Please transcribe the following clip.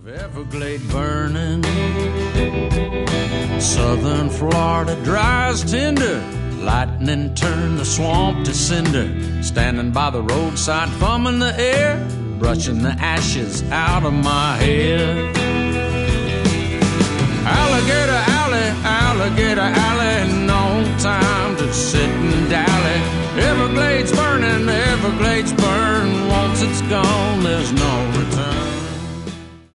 Everglade burning, southern Florida dry as tinder. Lightning turned the swamp to cinder. Standing by the roadside, thumbing the air, brushing the ashes out of my hair. Alligator alley, no time to sit and die.